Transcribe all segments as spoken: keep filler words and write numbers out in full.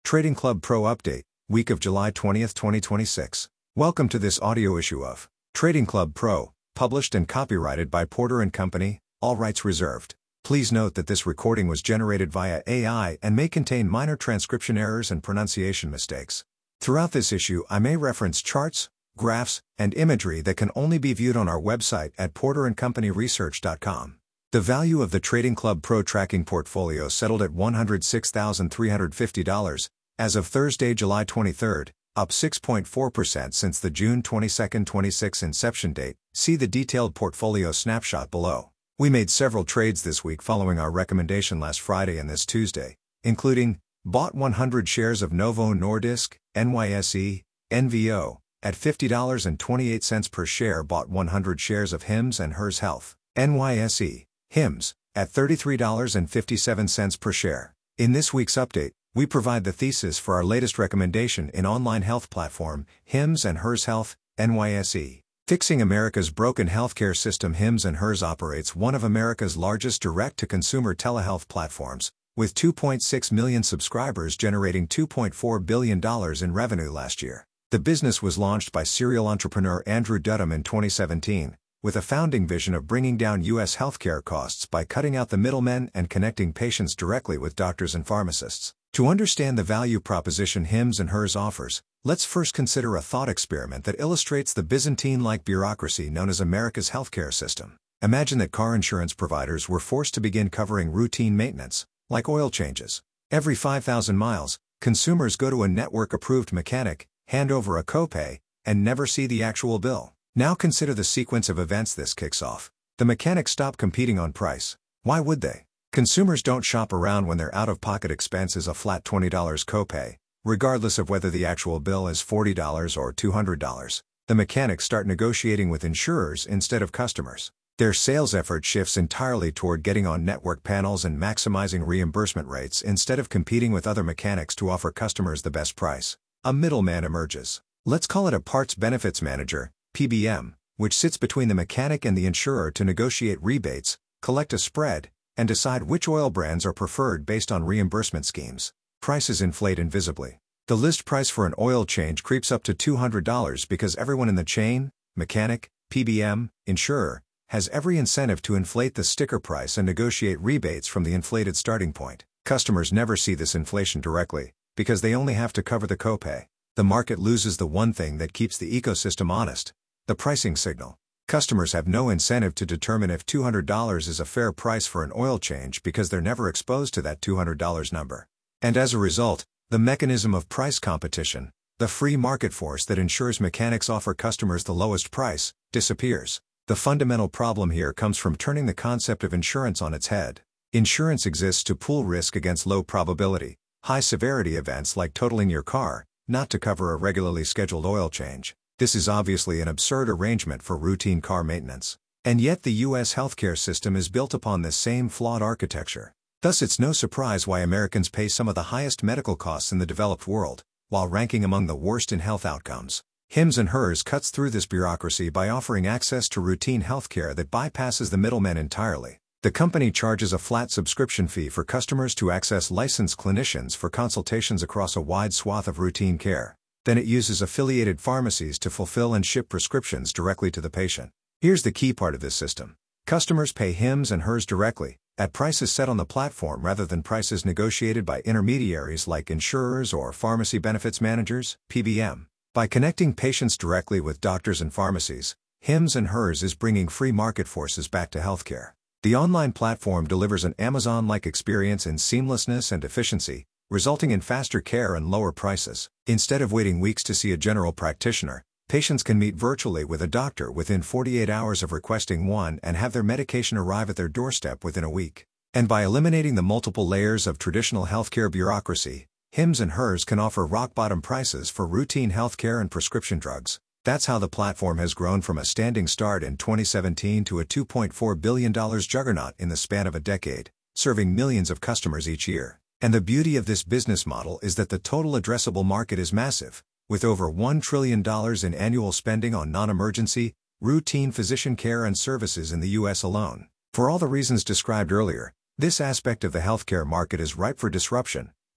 Trading Club Pro Update, week of July twentieth, twenty twenty-six. Welcome to this audio issue of Trading Club Pro, published and copyrighted by Porter and Company, all rights reserved. Please note that this recording was generated via A I and may contain minor transcription errors and pronunciation mistakes. Throughout this issue I may reference charts, graphs, and imagery that can only be viewed on our website at porter and company research dot com. The value of the Trading Club Pro tracking portfolio settled at one hundred six thousand three hundred fifty dollars, as of Thursday, July twenty-third, up six point four percent since the June twenty-second, twenty-six inception date. See the detailed portfolio snapshot below. We made several trades this week following our recommendation last Friday and this Tuesday, including bought one hundred shares of Novo Nordisk, N Y S E, N V O, at fifty dollars and twenty-eight cents per share, bought one hundred shares of Hims and Hers Health, N Y S E, Hims, at thirty-three dollars and fifty-seven cents per share. In this week's update, we provide the thesis for our latest recommendation in online health platform, Hims and Hers Health, N Y S E. Fixing America's broken healthcare system. Hims and Hers operates one of America's largest direct-to-consumer telehealth platforms, with two point six million subscribers generating two point four billion dollars in revenue last year. The business was launched by serial entrepreneur Andrew Dudum in twenty seventeen, with a founding vision of bringing down U S healthcare costs by cutting out the middlemen and connecting patients directly with doctors and pharmacists. To understand the value proposition Hims and Hers offers, let's first consider a thought experiment that illustrates the Byzantine-like bureaucracy known as America's healthcare system. Imagine that car insurance providers were forced to begin covering routine maintenance, like oil changes. Every five thousand miles, consumers go to a network-approved mechanic, hand over a copay, and never see the actual bill. Now consider the sequence of events this kicks off. The mechanics stop competing on price. Why would they? Consumers don't shop around when their out-of-pocket expense is a flat twenty dollars copay, regardless of whether the actual bill is forty dollars or two hundred dollars. The mechanics start negotiating with insurers instead of customers. Their sales effort shifts entirely toward getting on network panels and maximizing reimbursement rates instead of competing with other mechanics to offer customers the best price. A middleman emerges. Let's call it a parts benefits manager, P B M, which sits between the mechanic and the insurer to negotiate rebates, collect a spread, and decide which oil brands are preferred based on reimbursement schemes. Prices inflate invisibly. The list price for an oil change creeps up to two hundred dollars because everyone in the chain, mechanic, P B M, insurer, has every incentive to inflate the sticker price and negotiate rebates from the inflated starting point. Customers never see this inflation directly, because they only have to cover the copay. The market loses the one thing that keeps the ecosystem honest: the pricing signal. Customers have no incentive to determine if two hundred dollars is a fair price for an oil change because they're never exposed to that two hundred dollars number. And as a result, the mechanism of price competition, the free market force that ensures mechanics offer customers the lowest price, disappears. The fundamental problem here comes from turning the concept of insurance on its head. Insurance exists to pool risk against low probability, high severity events like totaling your car, not to cover a regularly scheduled oil change. This is obviously an absurd arrangement for routine car maintenance. And yet the U S healthcare system is built upon this same flawed architecture. Thus it's no surprise why Americans pay some of the highest medical costs in the developed world, while ranking among the worst in health outcomes. Hims and Hers cuts through this bureaucracy by offering access to routine healthcare that bypasses the middlemen entirely. The company charges a flat subscription fee for customers to access licensed clinicians for consultations across a wide swath of routine care. Then it uses affiliated pharmacies to fulfill and ship prescriptions directly to the patient. Here's the key part of this system. Customers pay Hims and Hers directly, at prices set on the platform rather than prices negotiated by intermediaries like insurers or pharmacy benefits managers, P B M. By connecting patients directly with doctors and pharmacies, Hims and Hers is bringing free market forces back to healthcare. The online platform delivers an Amazon-like experience in seamlessness and efficiency, resulting in faster care and lower prices. Instead of waiting weeks to see a general practitioner, patients can meet virtually with a doctor within forty-eight hours of requesting one and have their medication arrive at their doorstep within a week. And by eliminating the multiple layers of traditional healthcare bureaucracy, Hims and Hers can offer rock-bottom prices for routine healthcare and prescription drugs. That's how the platform has grown from a standing start in twenty seventeen to a two point four billion dollars juggernaut in the span of a decade, serving millions of customers each year. And the beauty of this business model is that the total addressable market is massive, with over one trillion dollars in annual spending on non-emergency, routine physician care and services in the U S alone. For all the reasons described earlier, this aspect of the healthcare market is ripe for disruption,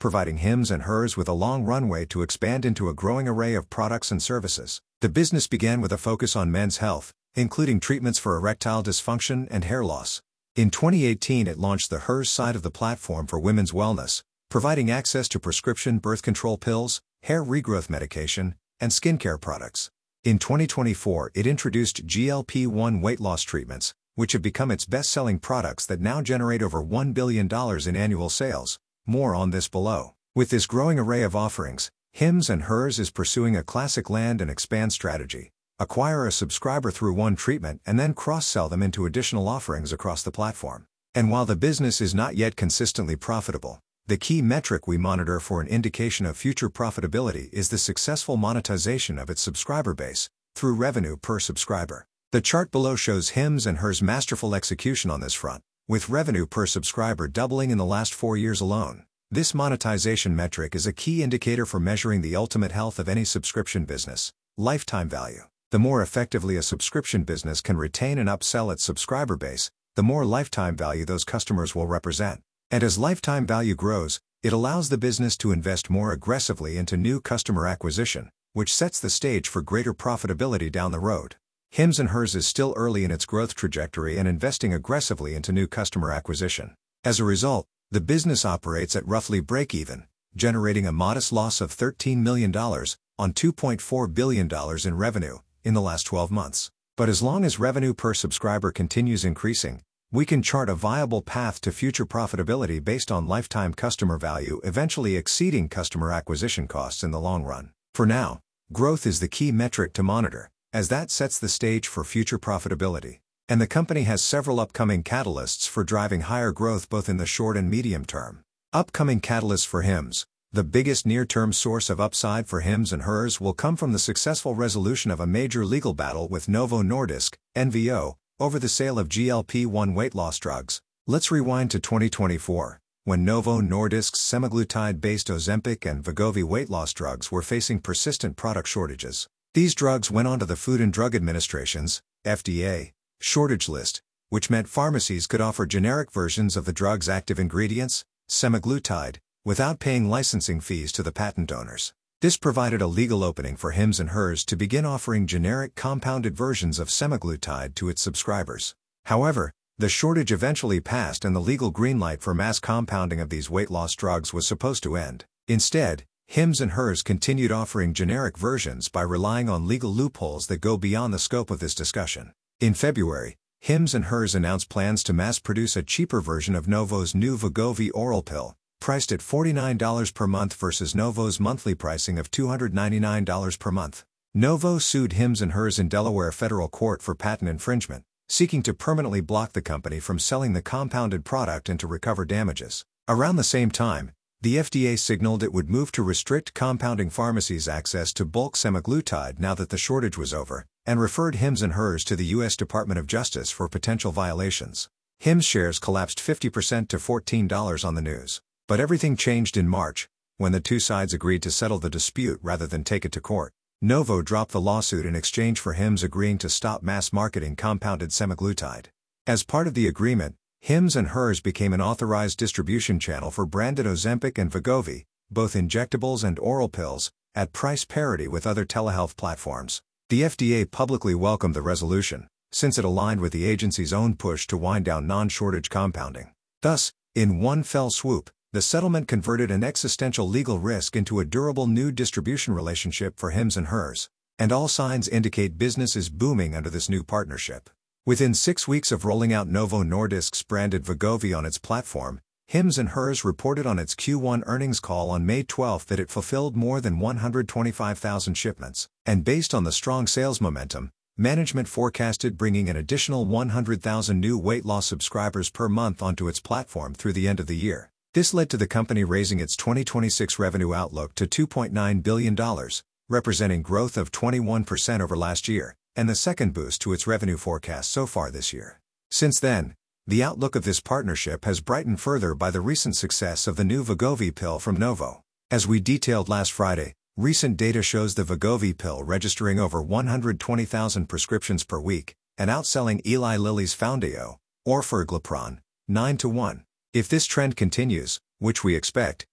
providing Hims and Hers with a long runway to expand into a growing array of products and services. The business began with a focus on men's health, including treatments for erectile dysfunction and hair loss. In twenty eighteen, it launched the Hers side of the platform for women's wellness, providing access to prescription birth control pills, hair regrowth medication, and skincare products. In twenty twenty-four, it introduced G L P one weight loss treatments, which have become its best-selling products that now generate over one billion dollars in annual sales. More on this below. With this growing array of offerings, Hims and Hers is pursuing a classic land and expand strategy. Acquire a subscriber through one treatment and then cross-sell them into additional offerings across the platform. And while the business is not yet consistently profitable, the key metric we monitor for an indication of future profitability is the successful monetization of its subscriber base, through revenue per subscriber. The chart below shows Hims and Hers' masterful execution on this front, with revenue per subscriber doubling in the last four years alone. This monetization metric is a key indicator for measuring the ultimate health of any subscription business: lifetime value. The more effectively a subscription business can retain and upsell its subscriber base, the more lifetime value those customers will represent. And as lifetime value grows, it allows the business to invest more aggressively into new customer acquisition, which sets the stage for greater profitability down the road. Hims and Hers is still early in its growth trajectory and investing aggressively into new customer acquisition. As a result, the business operates at roughly break-even, generating a modest loss of thirteen million dollars on two point four billion dollars in revenue in the last twelve months. But as long as revenue per subscriber continues increasing, we can chart a viable path to future profitability based on lifetime customer value eventually exceeding customer acquisition costs in the long run. For now, growth is the key metric to monitor, as that sets the stage for future profitability. And the company has several upcoming catalysts for driving higher growth both in the short and medium term. Upcoming catalysts for Hims. The biggest near-term source of upside for Hims and Hers will come from the successful resolution of a major legal battle with Novo Nordisk, N V O, over the sale of G L P one weight loss drugs. Let's rewind to twenty twenty-four, when Novo Nordisk's semaglutide-based Ozempic and Wegovy weight loss drugs were facing persistent product shortages. These drugs went onto the Food and Drug Administration's, F D A, shortage list, which meant pharmacies could offer generic versions of the drug's active ingredients, semaglutide, without paying licensing fees to the patent owners. This provided a legal opening for Hims and Hers to begin offering generic compounded versions of semaglutide to its subscribers. However, the shortage eventually passed and the legal green light for mass compounding of these weight loss drugs was supposed to end. Instead, Hims and Hers continued offering generic versions by relying on legal loopholes that go beyond the scope of this discussion. In February, Hims and Hers announced plans to mass-produce a cheaper version of Novo's new Wegovy oral pill, priced at forty-nine dollars per month versus Novo's monthly pricing of two hundred ninety-nine dollars per month. Novo sued Hims and Hers in Delaware federal court for patent infringement, seeking to permanently block the company from selling the compounded product and to recover damages. Around the same time, the F D A signaled it would move to restrict compounding pharmacies' access to bulk semaglutide now that the shortage was over, and referred Hims and Hers to the U S Department of Justice for potential violations. Hims shares collapsed fifty percent to fourteen dollars on the news. But everything changed in March, when the two sides agreed to settle the dispute rather than take it to court. Novo dropped the lawsuit in exchange for Hims agreeing to stop mass marketing compounded semaglutide. As part of the agreement, Hims and Hers became an authorized distribution channel for branded Ozempic and Wegovy, both injectables and oral pills, at price parity with other telehealth platforms. The F D A publicly welcomed the resolution, since it aligned with the agency's own push to wind down non-shortage compounding. Thus, in one fell swoop, the settlement converted an existential legal risk into a durable new distribution relationship for Hims and Hers, and all signs indicate business is booming under this new partnership. Within six weeks of rolling out Novo Nordisk's branded Wegovy on its platform, Hims and Hers reported on its Q one earnings call on May twelfth that it fulfilled more than one hundred twenty-five thousand shipments, and based on the strong sales momentum, management forecasted bringing an additional one hundred thousand new weight loss subscribers per month onto its platform through the end of the year. This led to the company raising its twenty twenty-six revenue outlook to two point nine billion dollars, representing growth of twenty-one percent over last year, and the second boost to its revenue forecast so far this year. Since then, the outlook of this partnership has brightened further by the recent success of the new Wegovy pill from Novo. As we detailed last Friday, recent data shows the Wegovy pill registering over one hundred twenty thousand prescriptions per week, and outselling Eli Lilly's Foundayo, or Orforglipron, nine to one. If this trend continues, which we expect,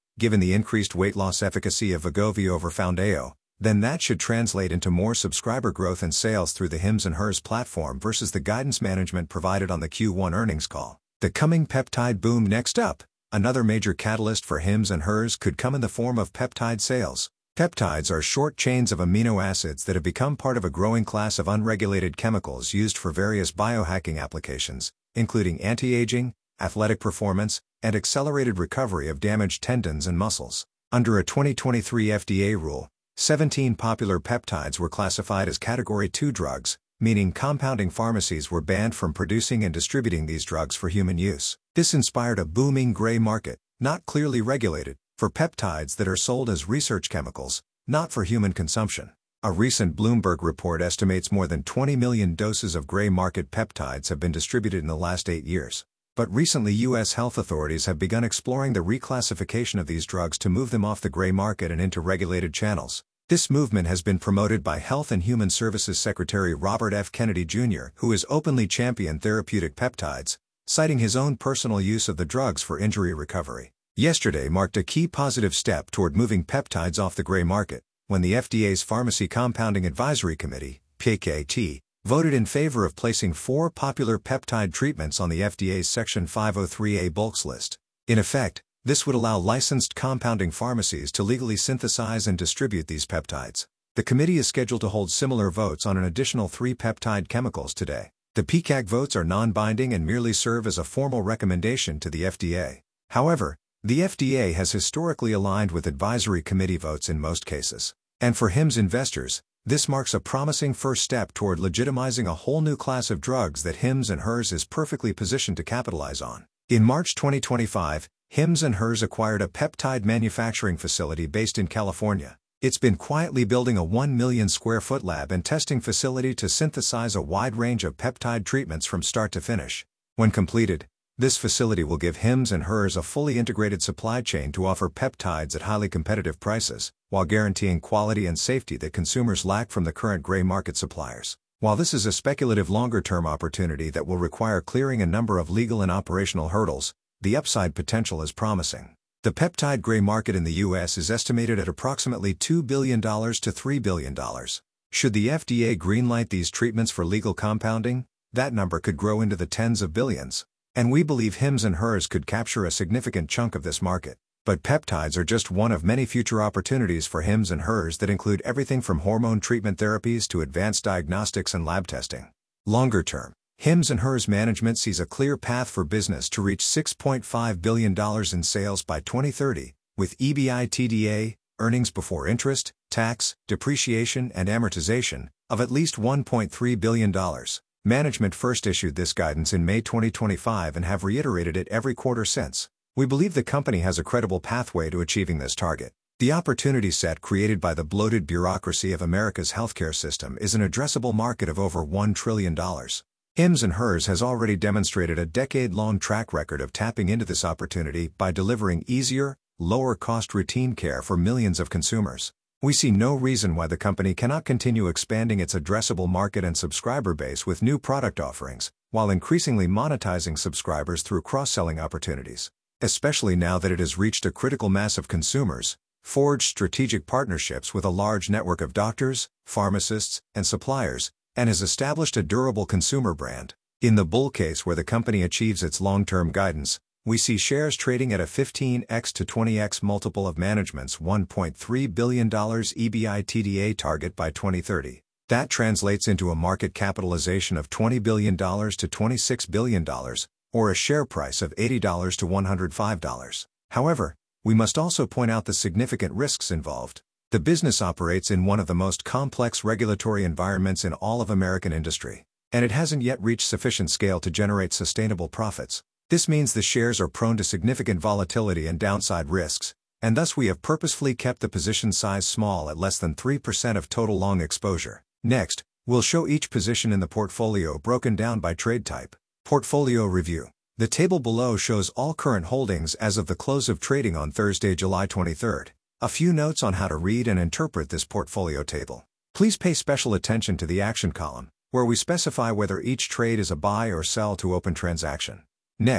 given the increased weight loss efficacy of Wegovy over Foundayo, then that should translate into more subscriber growth and sales through the Hims and Hers platform versus the guidance management provided on the Q one earnings call. The coming peptide boom. Next up, another major catalyst for Hims and Hers could come in the form of peptide sales. Peptides are short chains of amino acids that have become part of a growing class of unregulated chemicals used for various biohacking applications, including anti-aging, athletic performance, and accelerated recovery of damaged tendons and muscles. Under a twenty twenty-three F D A rule, seventeen popular peptides were classified as Category two drugs, meaning compounding pharmacies were banned from producing and distributing these drugs for human use. This inspired a booming gray market, not clearly regulated, for peptides that are sold as research chemicals, not for human consumption. A recent Bloomberg report estimates more than twenty million doses of gray market peptides have been distributed in the last eight years. But recently U S health authorities have begun exploring the reclassification of these drugs to move them off the gray market and into regulated channels. This movement has been promoted by Health and Human Services Secretary Robert F. Kennedy Junior, who has openly championed therapeutic peptides, citing his own personal use of the drugs for injury recovery. Yesterday marked a key positive step toward moving peptides off the gray market, when the F D A's Pharmacy Compounding Advisory Committee, P K T, voted in favor of placing four popular peptide treatments on the F D A's Section five oh three A bulks list. In effect, this would allow licensed compounding pharmacies to legally synthesize and distribute these peptides. The committee is scheduled to hold similar votes on an additional three peptide chemicals today. The P C A C votes are non-binding and merely serve as a formal recommendation to the F D A. However, the F D A has historically aligned with advisory committee votes in most cases. And for Hims investors, this marks a promising first step toward legitimizing a whole new class of drugs that Hims and Hers is perfectly positioned to capitalize on. In March twenty twenty-five, Hims and Hers acquired a peptide manufacturing facility based in California. It's been quietly building a one million square foot lab and testing facility to synthesize a wide range of peptide treatments from start to finish. When completed, this facility will give Hims and Hers a fully integrated supply chain to offer peptides at highly competitive prices, while guaranteeing quality and safety that consumers lack from the current gray market suppliers. While this is a speculative longer-term opportunity that will require clearing a number of legal and operational hurdles, the upside potential is promising. The peptide gray market in the U S is estimated at approximately two billion dollars to three billion dollars. Should the F D A greenlight these treatments for legal compounding, that number could grow into the tens of billions. And we believe Hims and Hers could capture a significant chunk of this market. But peptides are just one of many future opportunities for Hims and Hers that include everything from hormone treatment therapies to advanced diagnostics and lab testing. Longer term, Hims and Hers management sees a clear path for business to reach six point five billion dollars in sales by twenty thirty, with EBITDA, earnings before interest, tax, depreciation and amortization, of at least one point three billion dollars. Management first issued this guidance in May twenty twenty-five and have reiterated it every quarter since. We believe the company has a credible pathway to achieving this target. The opportunity set created by the bloated bureaucracy of America's healthcare system is an addressable market of over one trillion dollars. Hims and Hers has already demonstrated a decade-long track record of tapping into this opportunity by delivering easier, lower-cost routine care for millions of consumers. We see no reason why the company cannot continue expanding its addressable market and subscriber base with new product offerings, while increasingly monetizing subscribers through cross-selling opportunities. Especially now that it has reached a critical mass of consumers, forged strategic partnerships with a large network of doctors, pharmacists, and suppliers, and has established a durable consumer brand. In the bull case where the company achieves its long-term guidance, we see shares trading at a fifteen x to twenty x multiple of management's one point three billion dollars EBITDA target by twenty thirty. That translates into a market capitalization of twenty billion dollars to twenty-six billion dollars, or a share price of eighty dollars to one hundred five dollars. However, we must also point out the significant risks involved. The business operates in one of the most complex regulatory environments in all of American industry, and it hasn't yet reached sufficient scale to generate sustainable profits. This means the shares are prone to significant volatility and downside risks, and thus we have purposefully kept the position size small at less than three percent of total long exposure. Next, we'll show each position in the portfolio broken down by trade type. Portfolio review. The table below shows all current holdings as of the close of trading on Thursday, July twenty-third. A few notes on how to read and interpret this portfolio table. Please pay special attention to the action column, where we specify whether each trade is a buy or sell to open transaction. Next,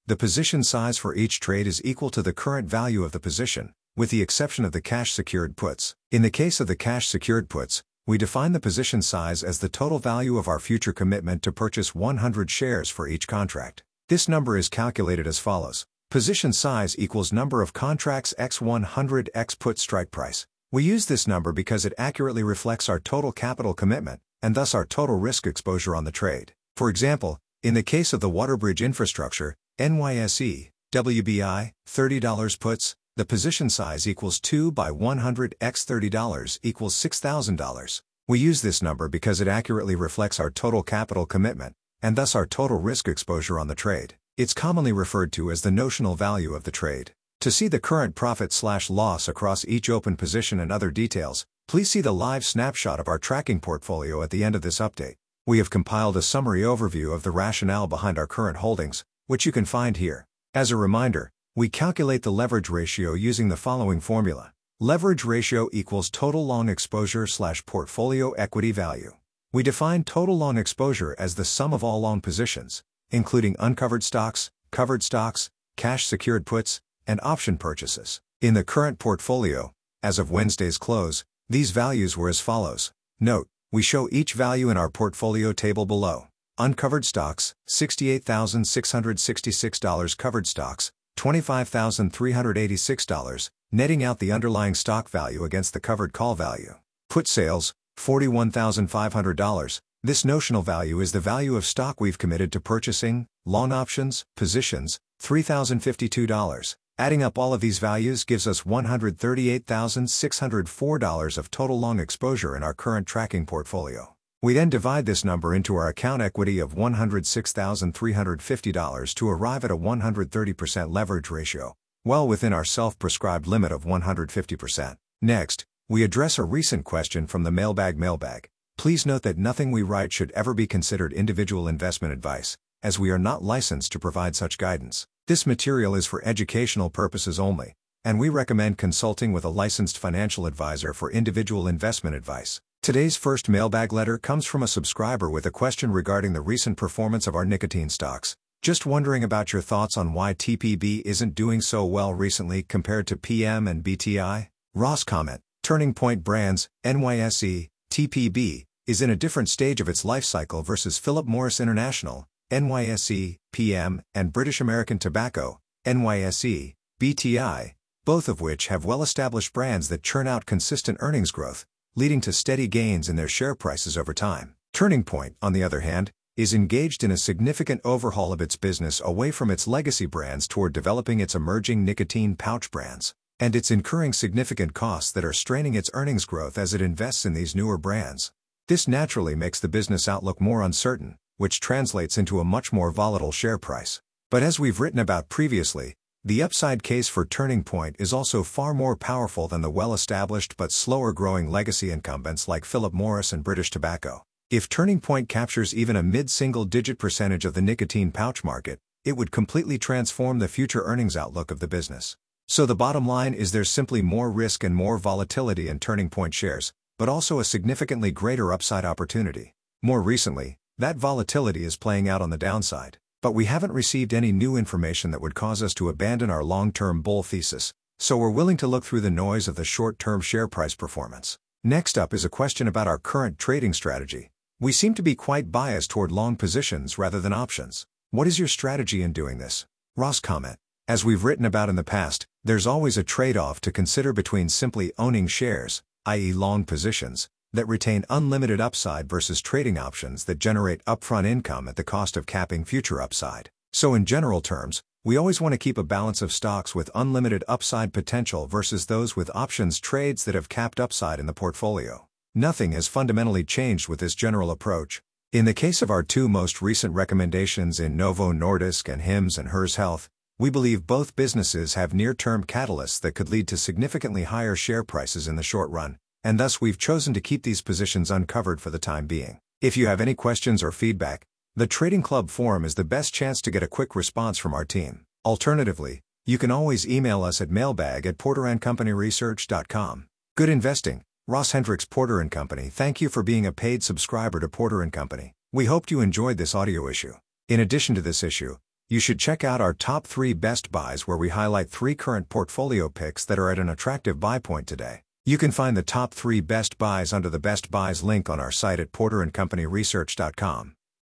The position size for each trade is equal to the current value of the position, with the exception of the cash-secured puts. In the case of the cash-secured puts, we define the position size as the total value of our future commitment to purchase one hundred shares for each contract. This number is calculated as follows. Position size equals number of contracts x one hundred x put strike price. We use this number because it accurately reflects our total capital commitment, and thus our total risk exposure on the trade. For example, in the case of the Waterbridge Infrastructure, N Y S E, W B I, thirty dollars puts, the position size equals two by one hundred x thirty dollars equals six thousand dollars. We use this number because it accurately reflects our total capital commitment, and thus our total risk exposure on the trade. It's commonly referred to as the notional value of the trade. To see the current profit slash loss across each open position and other details, please see the live snapshot of our tracking portfolio at the end of this update. We have compiled a summary overview of the rationale behind our current holdings, which you can find here. As a reminder, we calculate the leverage ratio using the following formula. Leverage ratio equals total long exposure slash portfolio equity value. We define total long exposure as the sum of all long positions, including uncovered stocks, covered stocks, cash-secured puts, and option purchases. In the current portfolio, as of Wednesday's close, these values were as follows. Note, we show each value in our portfolio table below. Uncovered stocks, sixty-eight thousand six hundred sixty-six dollars. Covered stocks, twenty-five thousand three hundred eighty-six dollars, netting out the underlying stock value against the covered call value. Put sales, forty-one thousand five hundred dollars. This notional value is the value of stock we've committed to purchasing. Long options, positions, three thousand fifty-two dollars. Adding up all of these values gives us one hundred thirty-eight thousand six hundred four dollars of total long exposure in our current tracking portfolio. We then divide this number into our account equity of one hundred six thousand three hundred fifty dollars to arrive at a one hundred thirty percent leverage ratio, well within our self-prescribed limit of one hundred fifty percent. Next, we address a recent question from the Mailbag Mailbag. Please note that nothing we write should ever be considered individual investment advice, as we are not licensed to provide such guidance. This material is for educational purposes only, and we recommend consulting with a licensed financial advisor for individual investment advice. Today's first mailbag letter comes from a subscriber with a question regarding the recent performance of our nicotine stocks. Just wondering about your thoughts on why T P B isn't doing so well recently compared to P M and B T I? Ross comment, Turning Point Brands, N Y S E, T P B, is in a different stage of its life cycle versus Philip Morris International, N Y S E, P M, and British American Tobacco, N Y S E, B T I, both of which have well-established brands that churn out consistent earnings growth, leading to steady gains in their share prices over time. Turning Point, on the other hand, is engaged in a significant overhaul of its business away from its legacy brands toward developing its emerging nicotine pouch brands, and it's incurring significant costs that are straining its earnings growth as it invests in these newer brands. This naturally makes the business outlook more uncertain, which translates into a much more volatile share price. But as we've written about previously, the upside case for Turning Point is also far more powerful than the well-established but slower-growing legacy incumbents like Philip Morris and British Tobacco. If Turning Point captures even a mid-single-digit percentage of the nicotine pouch market, it would completely transform the future earnings outlook of the business. So the bottom line is there's simply more risk and more volatility in Turning Point shares, but also a significantly greater upside opportunity. More recently, that volatility is playing out on the downside, but we haven't received any new information that would cause us to abandon our long-term bull thesis, so we're willing to look through the noise of the short-term share price performance. Next up is a question about our current trading strategy. We seem to be quite biased toward long positions rather than options. What is your strategy in doing this? Ross comment, as we've written about in the past, there's always a trade-off to consider between simply owning shares, that is long positions, that retain unlimited upside versus trading options that generate upfront income at the cost of capping future upside. So in general terms, we always want to keep a balance of stocks with unlimited upside potential versus those with options trades that have capped upside in the portfolio. Nothing has fundamentally changed with this general approach. In the case of our two most recent recommendations in Novo Nordisk and Hims and Hers Health, we believe both businesses have near-term catalysts that could lead to significantly higher share prices in the short run, and thus we've chosen to keep these positions uncovered for the time being. If you have any questions or feedback, the Trading Club forum is the best chance to get a quick response from our team. Alternatively, you can always email us at mailbag at porter and company research dot com. Good investing, Ross Hendricks, Porter and Company. Thank you for being a paid subscriber to Porter and Company. We hoped you enjoyed this audio issue. In addition to this issue, You should check out our top three best buys where we highlight three current portfolio picks that are at an attractive buy point today. You can find the top three best buys under the Best Buys link on our site at porter and company research dot com.